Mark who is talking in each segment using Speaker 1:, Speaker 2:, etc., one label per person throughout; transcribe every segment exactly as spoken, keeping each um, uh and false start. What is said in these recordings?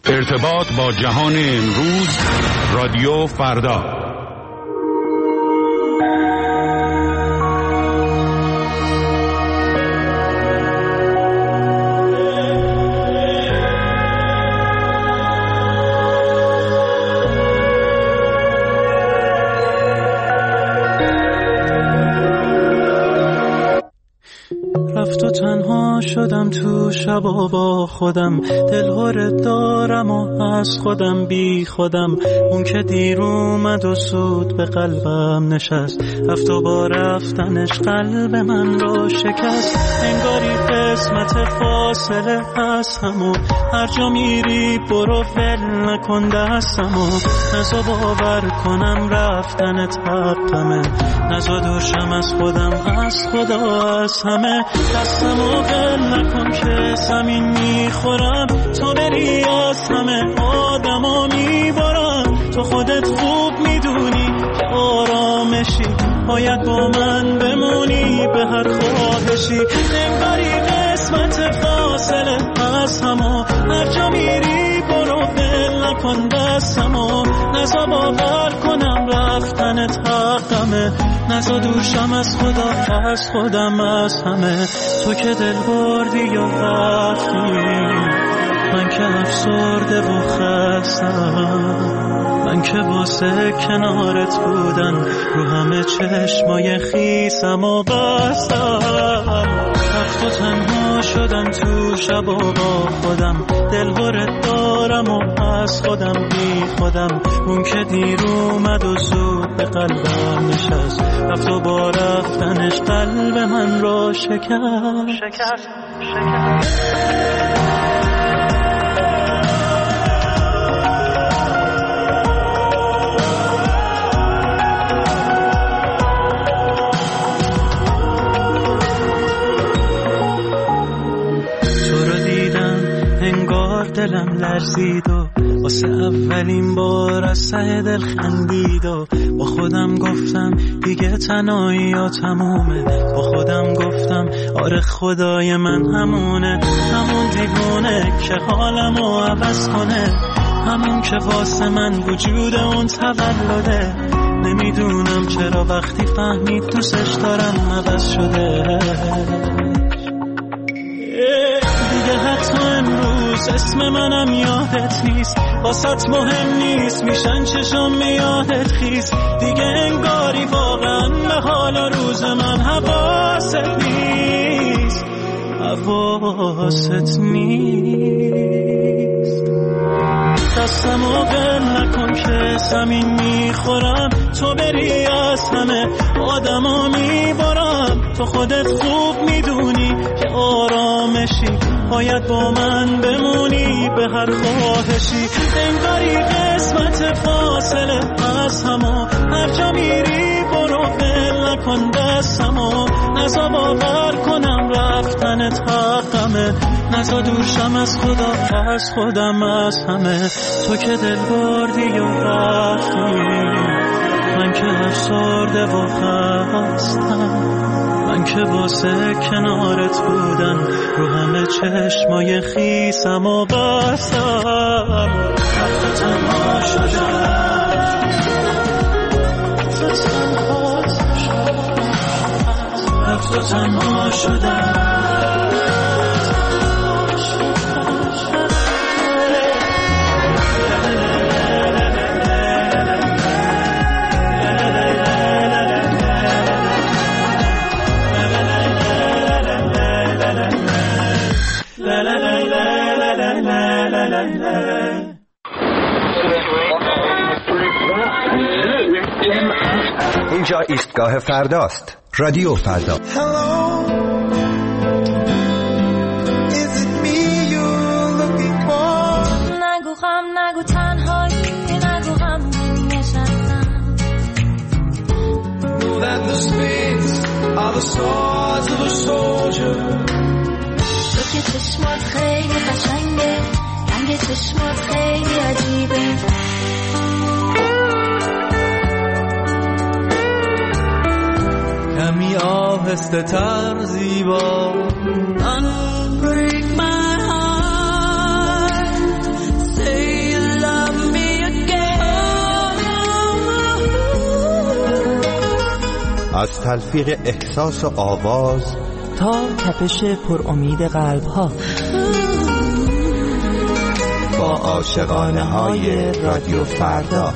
Speaker 1: ارتباط با جهان امروز، رادیو فردا.
Speaker 2: رفت و تنها شدم تو شبا با خودم، دلهوره دارم و از خودم بی خودم. اون که دیر اومد و سود به قلبم نشست، رفت و با رفتنش قلب من رو شکست. انگاری قسمت فاصله هست همو، هر جا میری برو ول نکن دستمو. نزا باور کنم رفتنت حقمه، نزا دوشم از خودم از خدا از همه. دستمو ول نکن که زمین میخورم، تو بری از همه آدما میبارم. تو خودت خوب میدونی که آرامشی، باید با من بمونی به هر خواهشی. انگاری قسمت فاصله از همو، هر جا میری برو ول نکن دستمو. نزا باور کنم رفتنت حقمه، نزا دوشم از خدا از خودم از همه. تو که دل بردی یا رفتی، من که افسرده و خستم. من که واسه کنارت بودن رو همه چشمای خیسم و بستم. رفت و تنها شدم تو شب و با خودم، دلهوره دارم و از خودم بی خودم. اون که دیر اومد و زود به قلبم نشست، رفت و با رفتنش قلب من رو شکست شکست شکست. دلم لرزید و واسه اولین بار از ته دل خندید و با خودم گفتم دیگه تنهایی ها تمومه. با خودم گفتم آره خدای من همونه، همون دیوونه که حالمو عوض کنه، همون که واسه من وجود اون تولده. نمیدونم چرا وقتی فهمید دوستش دارم عوض شده. دیگه حتی امروز اسم منم یادت نیست، واسط مهم نیست میشن چشم یادت خیز. دیگه انگاری واقعا به حال روز من حواست نیست، حواست نیست. دستمو ول نکن که زمین میخورم، تو بری از همه آدما میبارم. تو خودت خوب میدونی که آرامشی، باید با من بمونی به هر خواهشی. انگاری قسمت فاصله از همو، هر جا میری برو ول نکن دستمو. نزا باور کنم رفتنت حقمه، نزا دوشم از خدا از خودم از همه. تو که دل بردی و رفتی، من که افسرده و خستم. من که واسه کنارت بودن رو همه چشمای خیسم و بستم. رفت و تنها شدم، رفت و تنها شدم.
Speaker 3: اینجا ایستگاه فرداست، رادیو فردا.
Speaker 4: نگو غم نگو تنهایی، نگو غم نشستم. تو که چشمات خیلی قشنگه، رنگ چشمات خیلی عجیبه.
Speaker 2: کمی آهسته تر زیبا. Unbreak my heart, say
Speaker 3: تلفیق احساس و آواز
Speaker 5: تا تپش پر امید قلب ها
Speaker 3: با عاشقانه های رادیو فردا.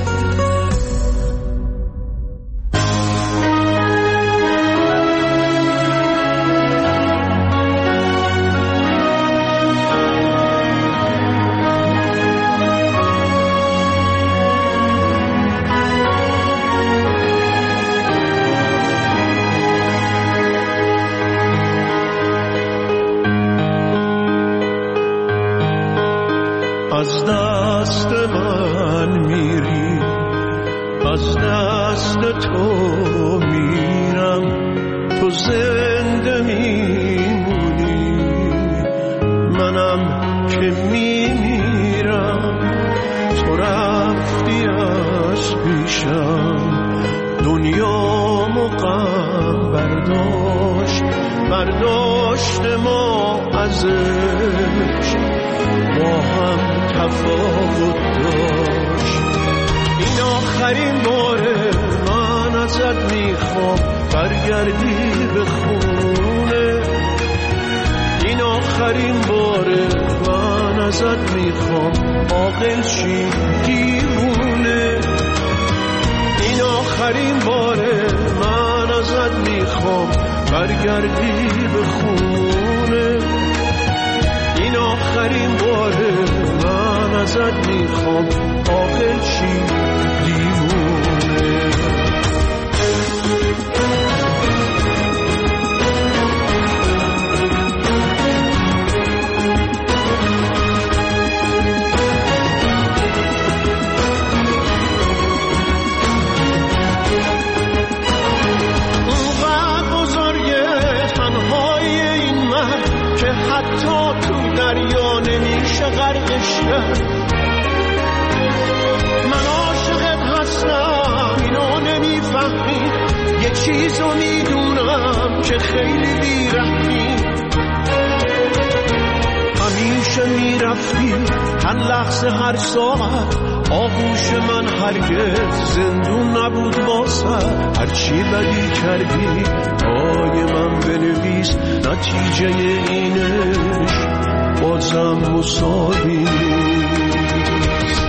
Speaker 6: از دست من میری، از دست تو میرم، تو زنده میمونی، منم که میمیرم. تو رفتی از پیشم، دنیا غم برداشت، برداشت ما ازش، با هم تفاوت داشت. این آخرین باره من ازت میخوام برگردی به خونه. این آخرین باره من ازت میخوام عاقل شی دیوونه. این آخرین باره من ازت میخوام برگردی به خونه. این آخرین باره من ازت میخوام عاقل شی دیوونه. اونقدر بزرگه تنهای این من که حتی تو دریا نمیشه غرقش کرد. من عاشقت هستم اینو نمیفهمی، یه چیزو میدونم که خیلی بیرحمی. همیشه میرفتی هر لحظه هر ساعت، آغوش من هرگز زندون نبود واسه. هرچی بدی کردی پای من بنویس، نتیجه اینش بازم مساوی نیست.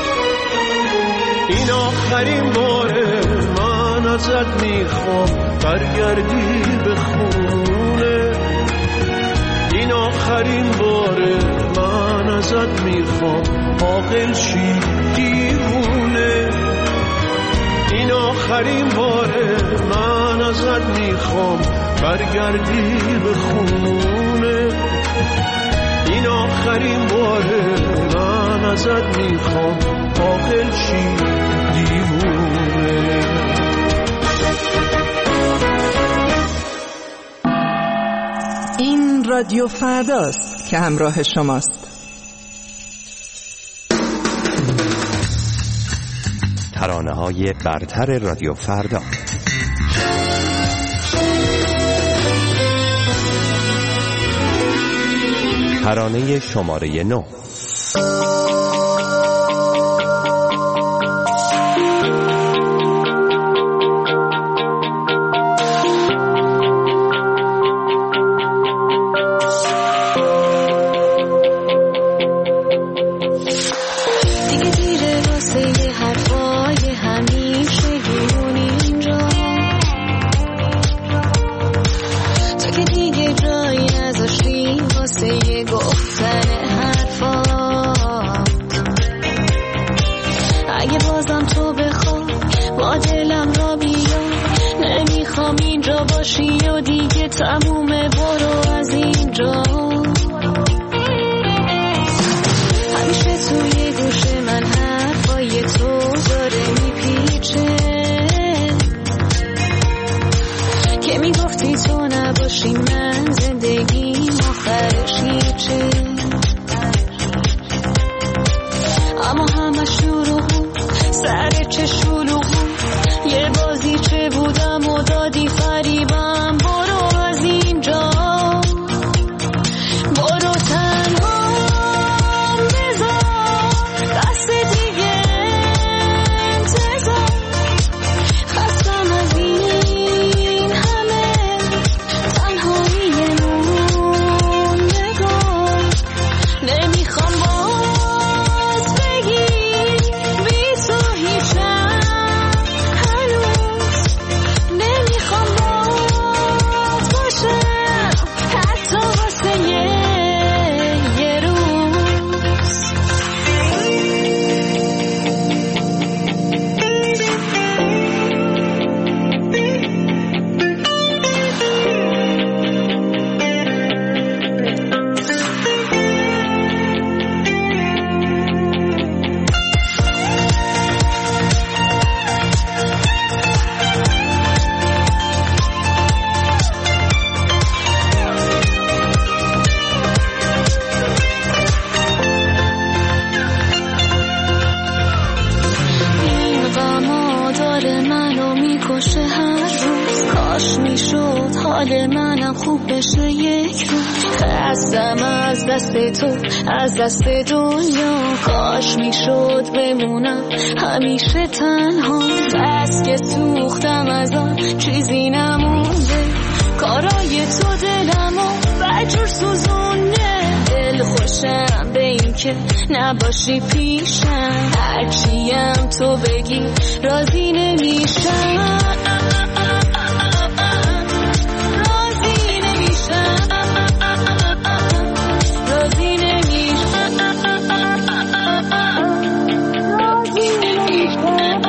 Speaker 6: این آخرین باره من ازت میخوام برگردی به خونه. این آخرین باره من ازت میخوام عاقل شی دیوونه. این آخرین باره من ازت میخوام برگردی به خونه. این آخرین باره من ازت میخوام عاقل شی دیوونه.
Speaker 5: این رادیو فرداست که همراه شماست.
Speaker 3: ترانه های برتر رادیو فردا. ترانه شماره نو.
Speaker 4: تمومه برو از اینجا. همیشه توی گوش من حرفای تو داره میپیچه، که میگفتی تو نباشی من زندگیم آخرش هیچه. اما همه شروع سر چه شلوغ، یه بازی چه بودم و دادی فریبم. برو از اینجا. خستم از دست تو، از دست دنیا. کاش میشد بمونم همیشه تنها، بس که سوختم از آن چیزی نمونده. کارای تو دلمو بجور سوزونه، دل خوشم به این که نباشی پیشم. هرچیم تو بگی راضی نمیشم، راضی نمیشم، راضی نمیشم، راضی نمیشم.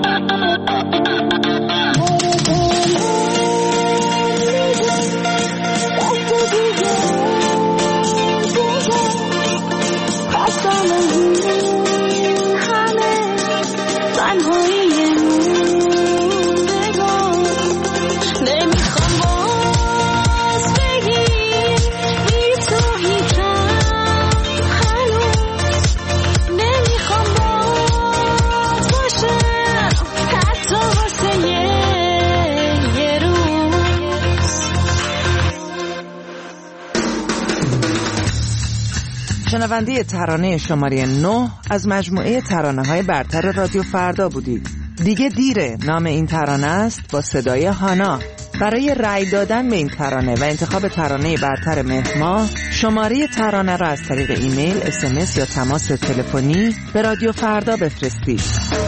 Speaker 5: شنونده ترانه شماره نه از مجموعه ترانه‌های برتر رادیو فردا بودید. دیگه دیره نام این ترانه است با صدای هانا. برای رأی دادن به این ترانه و انتخاب ترانه برتر مهر ماه، شماره ترانه را از طریق ایمیل، اس ام اس یا تماس تلفنی به رادیو فردا بفرستید.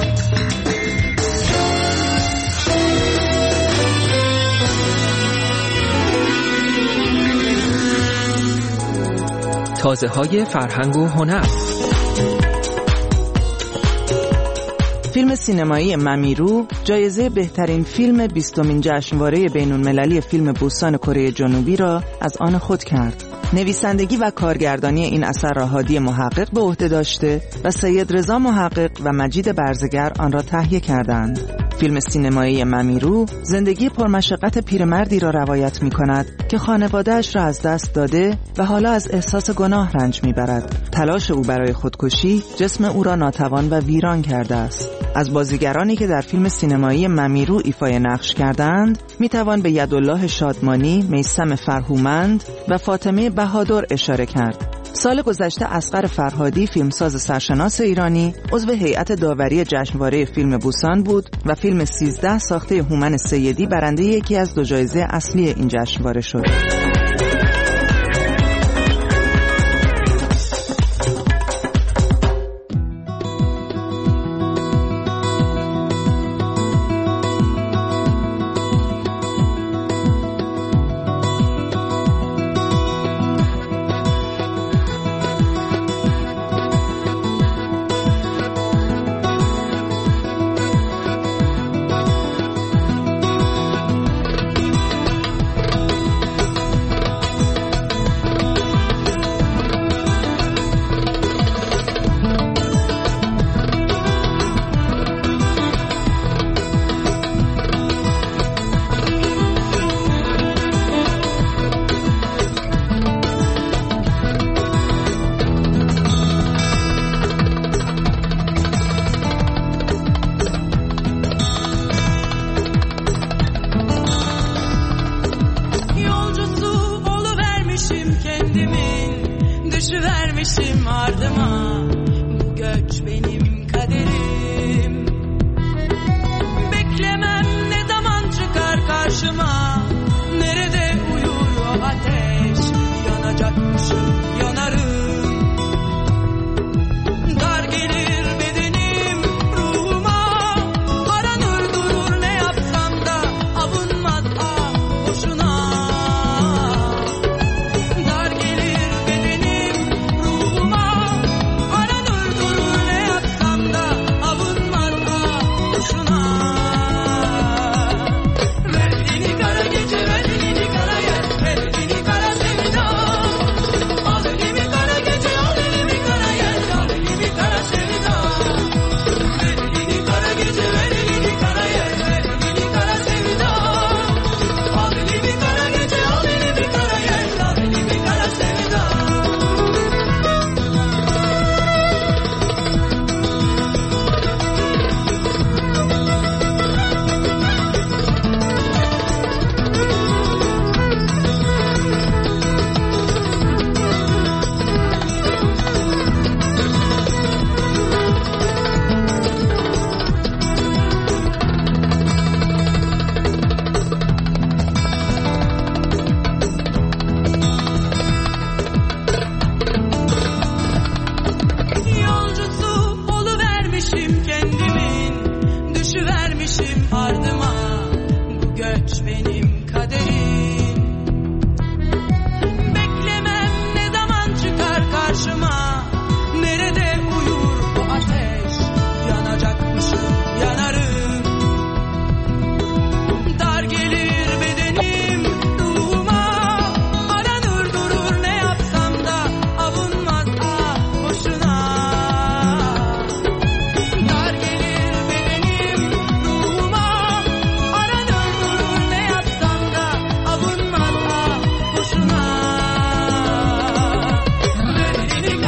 Speaker 7: تازه های فرهنگ و هنر.
Speaker 5: فیلم سینمایی ممیرو جایزه بهترین فیلم بیستمین جشنواره بین‌المللی فیلم بوسان کره جنوبی را از آن خود کرد. نویسندگی و کارگردانی این اثر را هادی محقق به عهده داشته و سید رضا محقق و مجید برزگر آن را تهیه کردند. فیلم سینمایی ممیرو زندگی پرمشقت پیرمردی را روایت می کند که خانواده‌اش را از دست داده و حالا از احساس گناه رنج می برد. تلاش او برای خودکشی جسم او را ناتوان و ویران کرده است. از بازیگرانی که در فیلم سینمایی ممیرو ایفای نقش کردند می توان به یدالله شادمانی، میثم فرهومند و فاطمه بهادر اشاره کرد. سال گذشته اصغر فرهادی، فیلمساز سرشناس ایرانی، عضو هیئت داوری جشنواره فیلم بوسان بود و فیلم سیزده ساخته هومن سیدی برنده یکی از دو جایزه اصلی این جشنواره شد.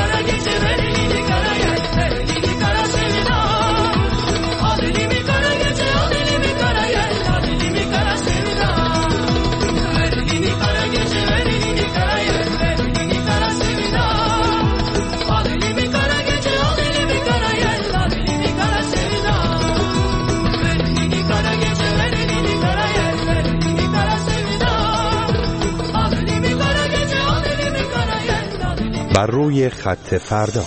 Speaker 3: بر روی خط فردا.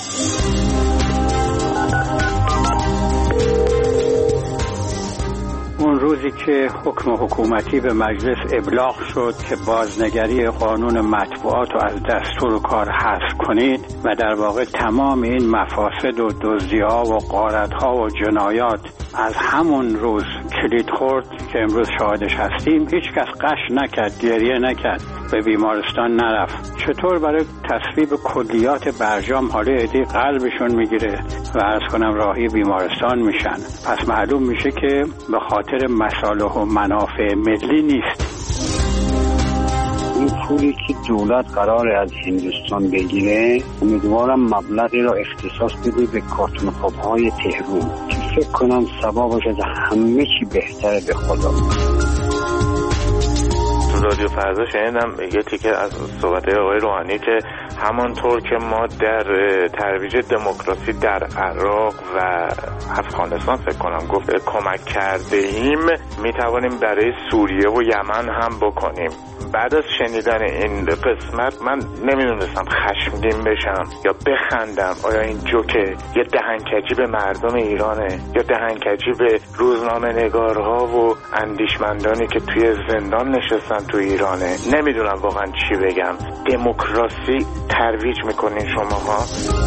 Speaker 8: اون روزی که حکم حکومتی به مجلس ابلاغ شد که بازنگری قانون مطبوعات رو از دستور کار حذف کنید و در واقع تمام این مفاسد و دزدی‌ها و غارت‌ها و جنایات از همون روز کلید خورد که امروز شاهدش هستیم، هیچ کس قش نکرد، گریه نکرد، به بیمارستان نرفت. چطور برای تصویب کلیات برجام حالا عدی قلبشون میگیره و عرض کنم راهی بیمارستان میشن؟ پس معلوم میشه که به خاطر مصالح و منافع ملی نیست.
Speaker 9: این پولی که دولت قراره از هندوستان بگیره، امیدوارم مبلغی را اختصاص بده به کارتون خواب‌های تهران که فکر کنم ثوابش از همه چی بهتره به خدا.
Speaker 10: تو رادیو فردا شنیدم یه تیکه از صحبت آقای روحانی که همانطور که ما در ترویج دموکراسی در عراق و افغانستان فکر کنم گفت کمک کرده ایم، میتوانیم برای سوریه و یمن هم بکنیم. بعد از شنیدن این قسمت من نمیدونستم خشمگین بشم یا بخندم. آیا این جوکه یه دهنکجی به مردم ایرانه یا دهنکجی به روزنامه نگارها و اندیشمندانی که توی زندان نشستن تو ایرانه؟ نمیدونم واقعا چی بگم. دموکراسی ترویج میکنین شماها؟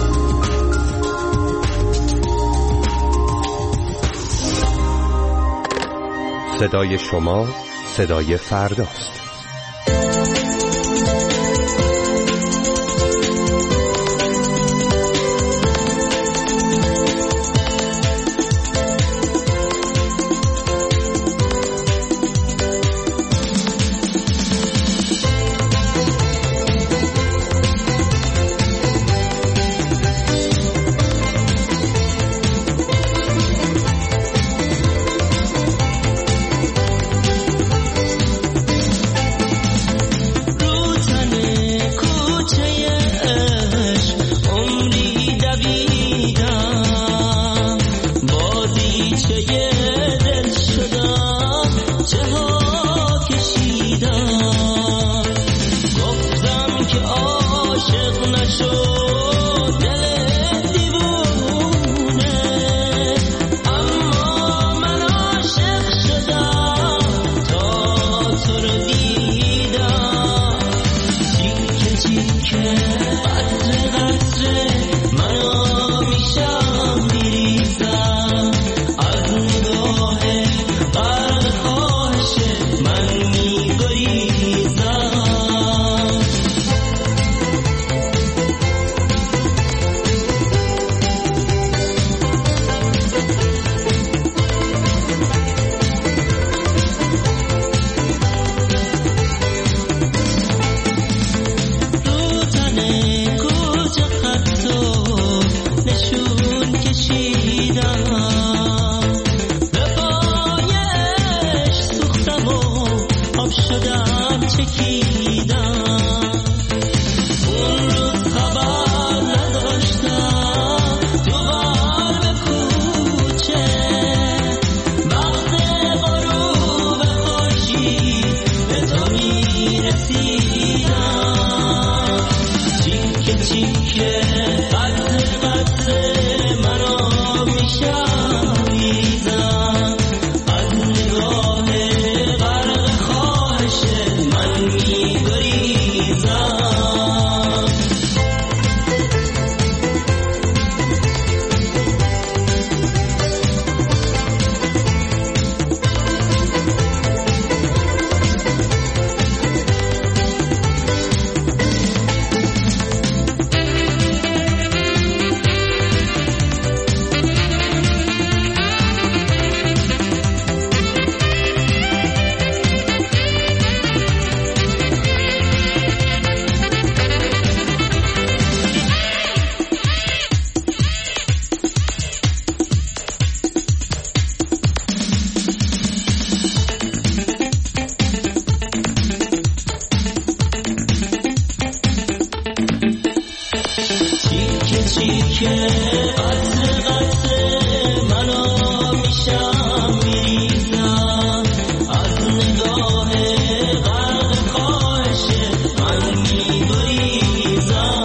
Speaker 3: صدای شما صدای فرداست.
Speaker 11: از نگاه غرق خواهش من می
Speaker 2: چیکه قطر قطر منو میشم میریزم از نگاه غرق خواهش من میگریزم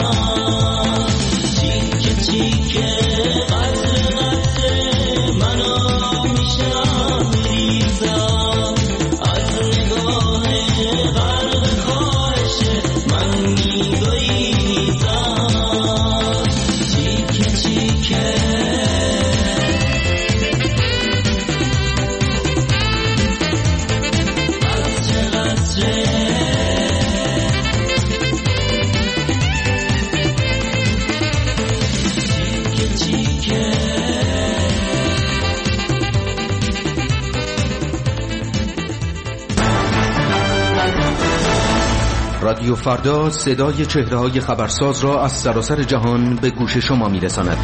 Speaker 2: چیکه چیکه قطر قطر منو میشم میریزم از نگاه غرق خواهش من میگریزم چیکه چیکه
Speaker 11: رادیو فردا صدای چهره‌های خبرساز را از سراسر جهان به گوش شما می‌رساند.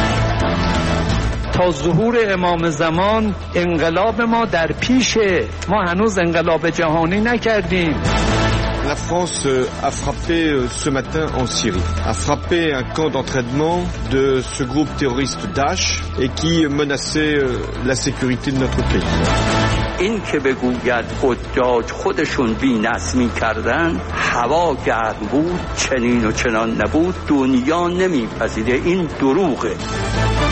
Speaker 12: تا ظهور امام زمان انقلاب ما در پیشه، ما هنوز انقلاب جهانی نکردیم.
Speaker 13: La France a frappé ce matin en Syrie, a frappé un camp d'entraînement de ce groupe terroriste Daesh et qui menaçait la sécurité de notre pays.
Speaker 14: این که بگوید حجاج خودشون بی‌نصب می‌کردن، هوا گرم بود، چنین و چنان نبود، دنیا نمی‌پذیره، این دروغه.